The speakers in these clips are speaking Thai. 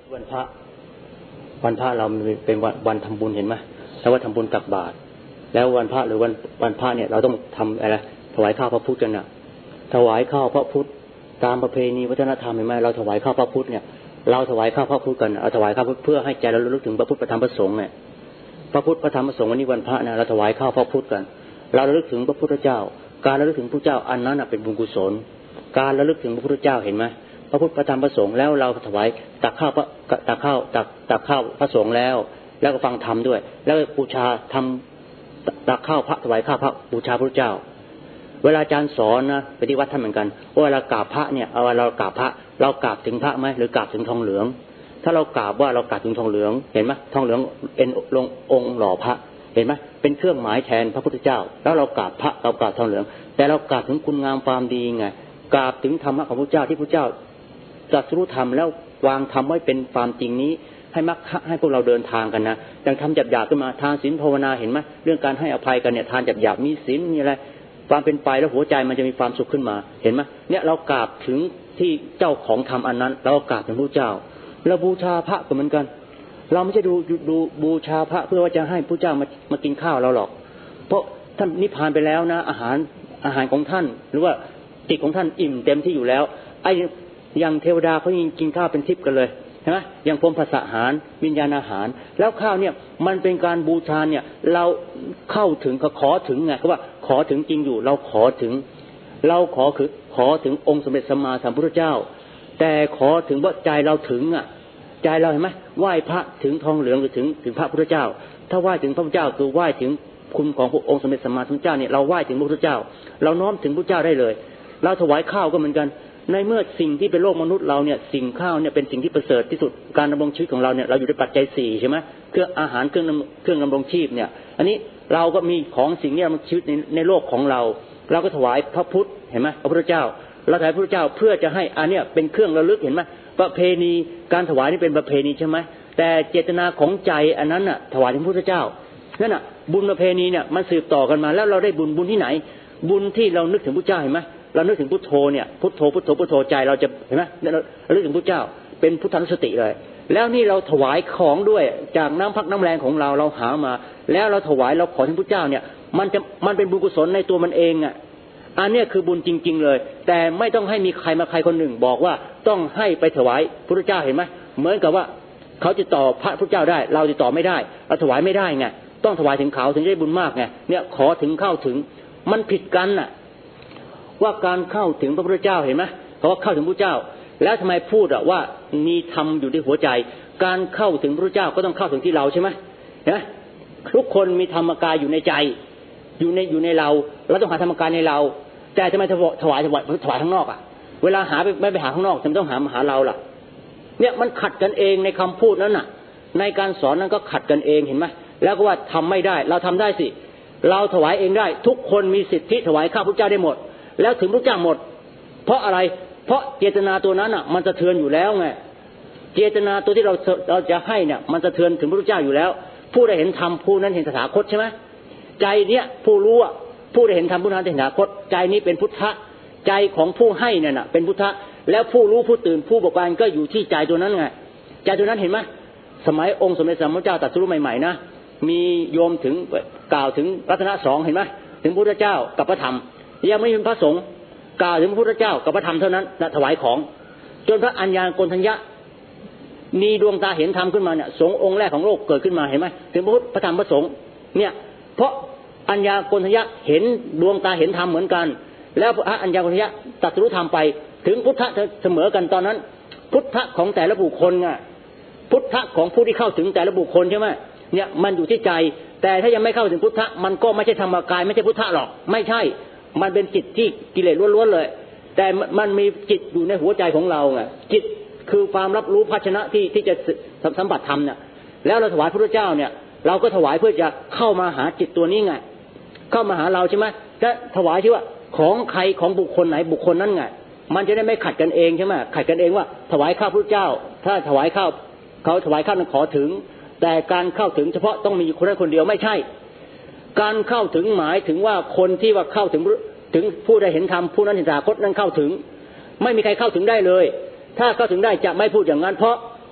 วันพระเราเป็นวันทำบุญเห็นไหมแล้วว่าทำบุญตักบาตรแล้ววันพระหรือวันพระเนี่ยเราต้องทำอะไรถวายข้าวพระพุทธกันน่ะถวายข้าวพระพุทธตามประเพณีวัฒนธรรมเห็นไหมเราถวายข้าวพระพุทธเนี่ยเราถวายข้าวพระพุทธกันเอาถวายข้าวพุทธเพื่อให้ใจเราระลึกถึงพระพุทธพระธรรมพระสงฆ์เนี่ยพระพุทธพระธรรมพระสงฆ์วันนี้วันพระนะเราถวายข้าวพระพุทธกันเราระลึกถึงพระพุทธเจ้าการระลึกถึงพระเจ้าอันนั้นเป็นบุญกุศลการระลึกถึงพระพุทธเจ้าเห็นไหมพระพุทธพระธรรมพระสงฆ์แล้วเราถวายตักข้าวพระสงฆ์แล้วก็ฟังธรรมด้วยแล้วบูชาทำตักข้าวพระถวายข้าวพระบูชาพระเจ้าเวลาอาจารย์สอนนะไปที่วัดท่านเหมือนกันว่าเรากราบพระเนี่ยเรากราบพระเรากราบถึงพระไหมหรือกราบถึงทองเหลืองถ้าเรากราบว่าเรากราบถึงทองเหลืองเห็นไหมทองเหลืองเป็นองค์หล่อพระเห็นไหมเป็นเครื่องหมายแทนพระพุทธเจ้าแล้วเรากราบพระเรากราบทองเหลืองแต่เรากราบถึงคุณงามความดีไงกราบถึงธรรมะของพระเจ้าที่พระเจ้าตรัสรู้ธรรมแล้ววางธรรมไว้เป็นความจริงนี้ให้พวกเราเดินทางกันนะอย่างทำหยาบๆขึ้นมาทานศีลภาวนาเห็นไหมเรื่องการให้อภัยกันเนี่ยทานหยาบๆมีศีลมีอะไรความเป็นไปแล้วหัวใจมันจะมีความสุขขึ้นมาเห็นไหมเนี่ยเรากราบถึงที่เจ้าของธรรมอันนั้นเรากราบถึงพระเจ้าเราบูชาพระก็เหมือนกันเราไม่ใช่ดูบูชาพระเพื่อว่าจะให้พระเจ้ามากินข้าวเราหรอกเพราะท่านนิพพานไปแล้วนะอาหารของท่านหรือว่าจิตของท่านอิ่มเต็มที่อยู่แล้วไอ้อย่างเทวดาเขายังกินข้าวเป็นทิพย์กันเลยใช่ไหมอย่างพรหมภาษาอาหารวิญญาณอาหารแล้วข้าวเนี่ยมันเป็นการบูชาเนี่ยเราเข้าถึงขอถึงไงเขาว่าขอถึงจริงอยู่เราขอถึงองค์สมเด็จสัมมาสัมพุทธเจ้าแต่ขอถึงว่าใจเราถึงใจเราเห็นไหมไหว้พระถึงทองเหลืองหรือถึงพระพุทธเจ้าถ้าไหว้ถึงพระพุทธเจ้าคือไหว้ถึงคุณของพระองค์สมเด็จสัมมาสัมพุทธเจ้าเนี่ยเราไหว้ถึงพระพุทธเจ้าเราน้อมถึงพระเจ้าได้เลยเราถวายข้าวก็เหมือนกันในเมื่อสิ่งที่เป็นโลกมนุษย์เราเนี่ยสิ่งข้าวเนี่ยเป็นสิ่งที่ประเสริฐที่สุดการดำรงชีวิตของเราเนี่ยเราอยู่ในปัจจัย4ใช่ไหมเครื่องอาหารเครื่องดำรงชีพเนี่ยอันนี้เราก็มีของสิ่งนี้มันชีวิตในโลกของเราก็ถวายพระพุทธเห็นไหมพระพุทธเจ้าเราถวายพระพุทธเจ้าเพื่อจะให้อันเนี้ยเป็นเครื่องระลึกเห็นไหมประเพณีการถวายนี่เป็นประเพณีใช่ไหมแต่เจตนาของใจอันนั้นน่ะถวายถึงพระพุทธเจ้านั่นน่ะบุญประเพณีเนี่ยมันสืบต่อกันมาแล้วเราได้บุญที่ไหนบุญที่เรานึกถึงพระเจ้าเห็นไหมเรานึกถึงพุทโธเนี่ยพุทโธใจเราจะเห็นไหมเรานึกถึงพระเจ้าเป็นพุทธานุสติเลยแล้วนี่เราถวายของด้วยจากน้ำพักน้ำแรงของเราหามาแล้วเราถวายเราขอถึงพระเจ้าเนี่ยมันเป็นบุญกุศลในตัวมันเองอันนี้คือบุญจริงๆเลยแต่ไม่ต้องให้มีใครคนหนึ่งบอกว่าต้องให้ไปถวายพระเจ้าเห็นไหมเหมือนกับว่าเขาจะต่อพระพุทธเจ้าได้เราจะต่อไม่ได้เราถวายไม่ได้ไงต้องถวายถึงเขาถึงจะได้บุญมากไงเนี่ยขอถึงเข้าถึงมันผิดกันว่าการเข้าถึงพระพุทธเจ้าเห็นไหมเพราะว่าเข้าถึงพระเจ้าแล้วทำไมพูดว่ามีธรรมอยู่ในหัวใจการเข้าถึงพระเจ้าก็ต้องเข้าถึงที่เราใช่ไหมนะทุกคนมีธรรมกายอยู่ในใจอยู่ในเราต้องหาธรรมกายในเราแต่ทำไมถวายข้างนอกเวลาหาไม่ไปหาข้างนอกทำไมต้องหาเราล่ะเนี่ยมันขัดกันเองในคำพูดนั้นในการสอนนั้นก็ขัดกันเองเห็นไหมแล้วก็ว่าทำไม่ได้เราทำได้สิเราถวายเองได้ทุกคนมีสิทธิถวายข้าพระเจ้าได้หมดแล้วถึงพระเจ้าหมดเพราะอะไรเพราะเจตนาตัวนั้นมันสะเทือนอยู่แล้วไงเจตนาตัวที่เราจะให้เนี่ยมันสะเทือนถึงพระเจ้าอยู่แล้วผู้ได้เห็นธรรมผู้นั้นเห็นตถาคตใช่ไหมใจเนี้ยผู้รู้ผู้ได้เห็นธรรมผู้นั้นเห็นตถาคตใจนี้เป็นพุทธะใจของผู้ให้เนี่ยเป็นพุทธะแล้วผู้รู้ผู้ตื่นผู้บอกบานก็อยู่ที่ใจตัวนั้นไงใจตัวนั้นเห็นไหมสมัยองค์สมเด็จสัมมาสัมพุทธเจ้าตรัสรู้ใหม่ๆนะมีโยมถึงกล่าวถึงรัตนะ2เห็นไหมถึงพระพุทธเจ้ากับพระธรรมยังไม่มีพระสงฆ์กล่าวถึงพระพุทธเจ้ากับพระธรรมเท่านั้นถวายของจนพระอัญญาโกณฑัญญะมีดวงตาเห็นธรรมขึ้นมาเนี่ยสงฆ์องค์แรกของโลกเกิดขึ้นมาเห็นไหมถึงพระพุทธพระธรรมพระสงฆ์เนี่ยเพราะอัญญาโกณฑัญญะเห็นดวงตาเห็นธรรมเหมือนกันแล้วพระอัญญาโกณฑัญญะตรัสรู้ธรรมไปถึงพุทธะเสมอกันตอนนั้นพุทธะของแต่ละบุคคลพุทธะของผู้ที่เข้าถึงแต่ละบุคคลใช่ไหมเนี่ยมันอยู่ที่ใจแต่ถ้ายังไม่เข้าถึงพุทธะมันก็ไม่ใช่ธรรมกายไม่ใช่พุทธะหรอกไม่ใช่มันเป็นจิตที่กิเลสล้วนๆเลยแต่มันมีจิตอยู่ในหัวใจของเราจิตคือความรับรู้ภาชนะที่จะสัมผัสธรรมเนี่ยแล้วเราถวายพระพุทธเจ้าเนี่ยเราก็ถวายเพื่อจะเข้ามาหาจิตตัวนี้ไงเข้ามาหาเราใช่ไหมถ้าถวายที่ว่าของใครของบุคคลไหนบุคคลนั้นไงมันจะได้ไม่ขัดกันเองใช่ไหมขัดกันเองว่าถวายข้าวพระเจ้าถ้าถวายข้าวเขาถวายข้าวนั้นขอถึงแต่การเข้าถึงเฉพาะต้องมีคนนั้นคนเดียวไม่ใช่การเข้าถึงหมายถึงว่าคนที่ว่าเข้าถึงผู้ได้เห็นธรรมผู้นั้นเห็นตถาคตนั้นเข้าถึงไม่มีใครเข้าถึงได้เลยถ้าเข้าถึงได้จะไม่พูดอย่างนั้นเพราะ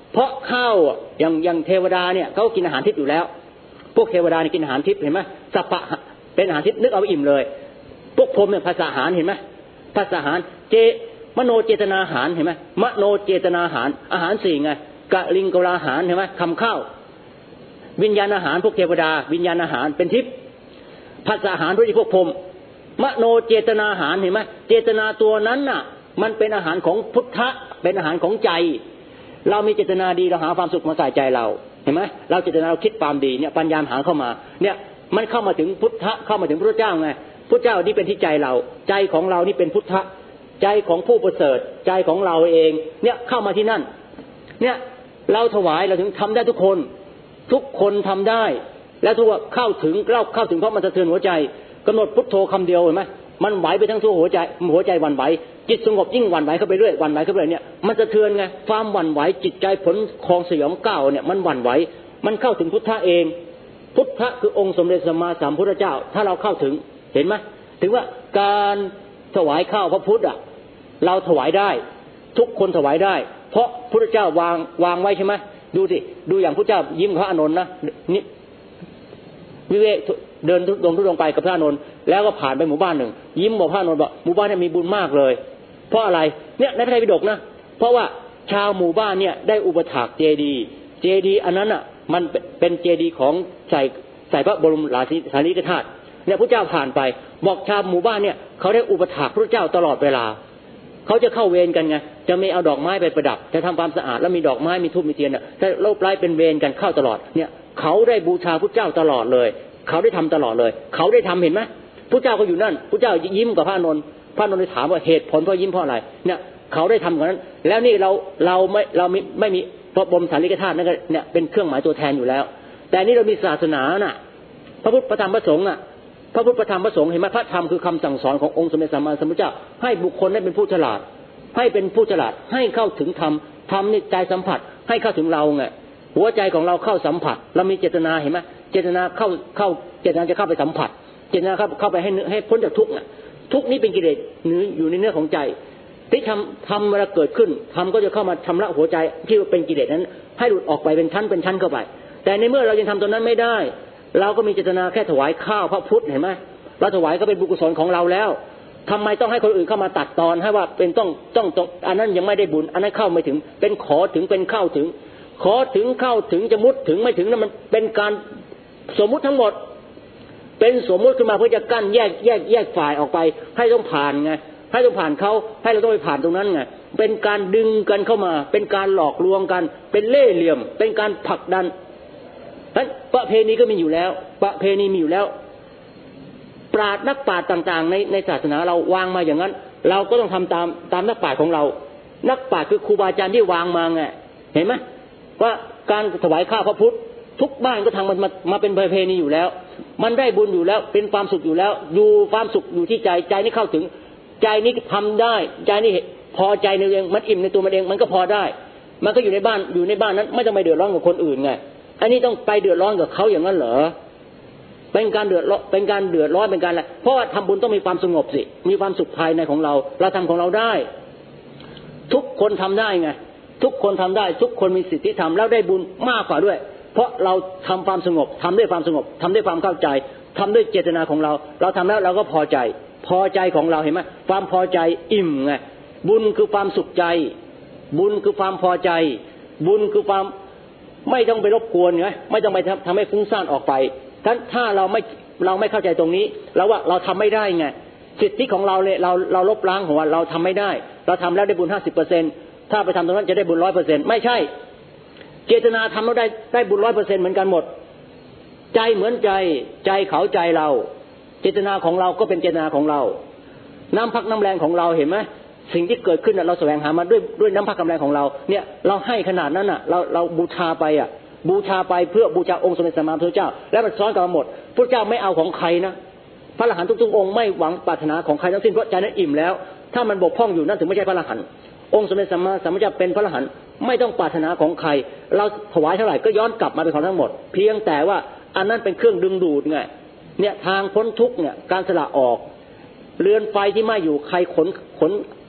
เพราะข้าวอย่างเทวดาเนี่ยเขากินอาหารทิพย์อยู่แล้วพวกเทวดานี่กินอาหารทิพย์เห็นไหมสัพพะเป็นอาหารทิพย์นึกเอาอิ่มเลยพวกพรหมเนี่ยภาษาอาหารเห็นไหมภาษาอาหารมโนเจตนาอาหารเห็นไหมมโนเจตนาอาหาร4ไงกะลิงกะลาอาหารเห็นไหมคำข้าววิญญาณอาหารพวกเทวดาวิญญาณอาหารเป็นทิพย์ภาษาอาหารพวกพรหมมโนเจตนาอาหารเห็นไหมเจตนาตัวนั้นน่ะมันเป็นอาหารของพุทธะเป็นอาหารของใจเรามีเจตนาดีเราหาความสุขมาใส่ใจเราเห็นไหมเราเจตนาเราคิดความดีเนี่ยปัญญาหาเข้ามาเนี่ยมันเข้ามาถึงพุทธะเข้ามาถึงพระเจ้าไงพระเจ้านี่เป็นที่ใจเราใจของเรานี่เป็นพุทธะใจของผู้ประเสริฐใจของเราเองเนี่ยเข้ามาที่นั่นเนี่ยเราถวายเราถึงทำได้ทุกคนทำได้แล้วทุกว่าเข้าถึงเพราะมันสะเทือนหัวใจกำหนดพุทโธคำเดียวเห็นไหมมันไหวไปทั้งทั่วหัวใจหวั่นไหวจิตสงบยิ่งหวั่นไหวเข้าไปเรื่อยหวั่นไหวเข้าไปเรื่อยเนี่ยมันสะเทือนไงความหวั่นไหวจิตใจผลคลองสยองก้าวเนี่ยมันหวั่นไหวมันเข้าถึงพุทธะเองพุทธะคือองค์สมเด็จสัมมาสัมพุทธเจ้าถ้าเราเข้าถึงเห็นไหมถึงว่าการถวายข้าวพระพุทธอ่ะเราถวายได้ทุกคนถวายได้เพราะพุทธเจ้าวางไว้ใช่ไหมดูสิดูอย่างพุทธเจ้ายิ้มพระอานนท์นะนี่วิเวกเดินทุดงไปกับพระอานนท์แล้วก็ผ่านไปหมู่บ้านหนึ่งยิ้มบอกพระอานนท์บอกหมู่บ้านนี้มีบุญมากเลยเพราะอะไรเนี่ยในพระไตรปิฎกนะเพราะว่าชาวหมู่บ้านเนี่ยได้อุปถากเจดีย์อันนั้นอ่ะมันเป็นเจดีย์ของใส่พระบรมสารีริกธาตุเนี่ยพระเจ้าผ่านไปบอกชาวหมู่บ้านเนี่ยเขาได้อุปถากพระเจ้าตลอดเวลาเขาจะเข้าเวรกันไงจะไม่เอาดอกไม้ไปประดับจะทำความสะอาดแล้วมีดอกไม้มีธูปมีเทียนน่ะแต่โลกไร้เป็นเวรกันเข้าตลอดเนี่ยเขาได้บูชาพระเจ้าตลอดเลยเขาได้ทำตลอดเลยเขาได้ทำเห็นไหมพระเจ้าก็อยู่นั่นพระเจ้ายิ้มกับพระอานนท์เลยถามว่าเหตุผลเพราะยิ้มเพราะอะไรเนี่ยเขาได้ทำอย่างนั้นแล้วนี่เราไม่มีพระบรมสารีริกธาตุนั่นก็เนี่ยเป็นเครื่องหมายตัวแทนอยู่แล้วแต่นี่เรามีศาสนาน่ะพระพุทธพระธรรมพระสงฆ์น่ะพระพุทธพระธรรมพระสงฆ์เห็นไหมพระธรรมคือคำสั่งสอนขององค์สมเด็จสัมมาสัมพุทธเจ้าให้บุคคลได้เป็นผู้ฉลาดให้เป็นผู้ฉลาดให้เข้าถึงธรรมนี่ใจสัมผัสให้เข้าถึงเราไงหัวใจของเราเข้าสัมผัสเรามีเจตนาเห็นไหมเจตนาเข้าเจตนาจะเข้าไปสัมผัสเจตนาเข้าไปให้พ้นจากทุกข์ทุกข์นี้เป็นกิเลสอยู่ในเนื้อของใจที่ทำเวลาเกิดขึ้นทำก็จะเข้ามาชำระหัวใจที่เป็นกิเลสนั้นให้หลุดออกไปเป็นชั้นเข้าไปแต่ในเมื่อเรายังทำตรงนั้นไม่ได้เราก็มีเจตนาแค่ถวายข้าวพระพุทธเห็นไหมเราถวายก็เป็นบุญกุศลของเราแล้วทำไมต้องให้คนอื่นเข้ามาตัดตอนให้ว่าเป็นต้องอันนั้นยังไม่ได้บุญอันนั้นเข้าไม่ถึงเป็นขอถึงเป็นเข้าถึงขอถึงเข้าถึงจะมุดถึงไม่ถึงนั้นมันเป็นการสมมุติทั้งหมดเป็นสมมุติขึ้นมาเพื่อจะกั้นแยกฝ่ายออกไปให้ต้องผ่านไงให้ต้องผ่านเขาให้เราต้องไปผ่านตรงนั้นไงเป็นการดึงกันเข้ามาเป็นการหลอกลวงกันเป็นเล่ห์เหลี่ยมเป็นการผลักดันประเพณีก็มีอยู่แล้วประเพณีมีอยู่แล้วนักปราชญ์ต่างๆในศาสนาเราวางมาอย่างนั้นเราก็ต้องทำตามนักปราชญ์ของเรานักปราชญ์คือครูบาอาจารย์ที่วางมาไงเห็นไหมว่าการถวายข้าวพระพุทธทุกบ้านก็ทำมันมาเป็นประเพณีอยู่แล้วมันได้บุญอยู่แล้วเป็นความสุขอยู่แล้วอยู่ความสุขอยู่ที่ใจนี่เข้าถึงใจนี่ทำได้ใจนี่พอใจในเองมันอิ่มในตัวมันเองมันก็พอได้มันก็อยู่ในบ้านนั้นไม่ต้องไปเดือดร้อนกับคนอื่นไงอันนี้ต้องไปเดือดร้อนกับเขาอย่างนั้นเหรอเป็นการเดือดร้อนเป็นอะไรเพราะว่าทำบุญต้องมีความสงบสิมีความสุขภายในของเราทำของเราได้ทุกคนทำได้ไงทุกคนทำได้ทุกคนมีสิทธิทำแล้วได้บุญมากกว่าด้วยเพราะเราทำความสงบทำด้วยความสงบทำด้วยความเข้าใจทำด้วยเจตนาของเราทำแล้วเราก็พอใจของเราเห็นไหมความพอใจอิ่มไงบุญคือความสุขใจบุญคือความพอใจบุญคือความไม่ต้องไปรบกวนไงไม่ต้องไปทำให้ฟุ้งซ่านออกไปถ้าเราไม่เข้าใจตรงนี้แล้วว่าเราทำไม่ได้ไงสิทธิของเราเนี่ยเราลบล้างของเราทำไม่ได้เราทำแล้วได้บุญ 50% ถ้าไปทำตรงนั้นจะได้บุญ 100% ไม่ใช่เจตนาทำแล้วได้บุญ 100% เหมือนกันหมดใจเหมือนใจเขาใจเราเจตนาของเราก็เป็นเจตนาของเราน้ำพักน้ำแรงของเราเห็นไหมสิ่งที่เกิดขึ้นเราแสวงหามาด้วยน้ำพักน้ำแรงของเราเนี่ยเราให้ขนาดนั้นเราบูชาไปบูชาไปเพื่อบูชาองค์สมเด็จสัมมาสัมพุทธเจ้าและมันซ้อนกันมาหมดพระเจ้าไม่เอาของใครนะพระอรหันต์ทุกๆองค์ไม่หวังปรารถนาของใครทั้งสิ้นเพราะใจนั้นอิ่มแล้วถ้ามันบกพร่องอยู่นั่นถึงไม่ใช่พระอรหันต์องค์สมเด็จสัมมาสัมพุทธเจ้าเป็นพระอรหันต์ไม่ต้องปรารถนาของใครเราถวายเท่าไหร่ก็ย้อนกลับมาเป็นของทั้งหมดเพียงแต่ว่าอันนั้นเป็นเครื่องดึงดูดไงเนี่ยทางพ้นทุกข์เนี่ยการสละออกเรือนไฟที่ไหม้อยู่ใคร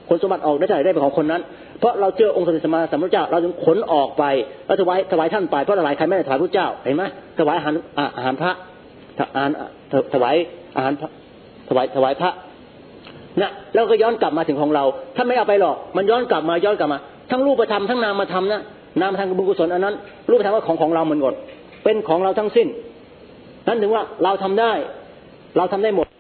ขนสมบัติออกได้เป็นของคนนั้นเพราะเราเจอองค์สมเด็จสัมมาสัมพุทธเจ้าเราจึงขนออกไปแล้วถวายท่านไปเพราะถวายใครไม่ได้ถวายพระเจ้าเห็นไหมถวายอาหารพระถวายอาหารถวายพระนะแล้วก็ย้อนกลับมาถึงของเราถ้าไม่เอาไปหรอกมันย้อนกลับมาทั้งรูปธรรมทั้งนามธรรมนะนามธรรมบุญกุศลอันนั้นรูปธรรมว่าของเราเหมือนกันเป็นของเราทั้งสิ้นนั้นถึงว่าเราทำได้หมด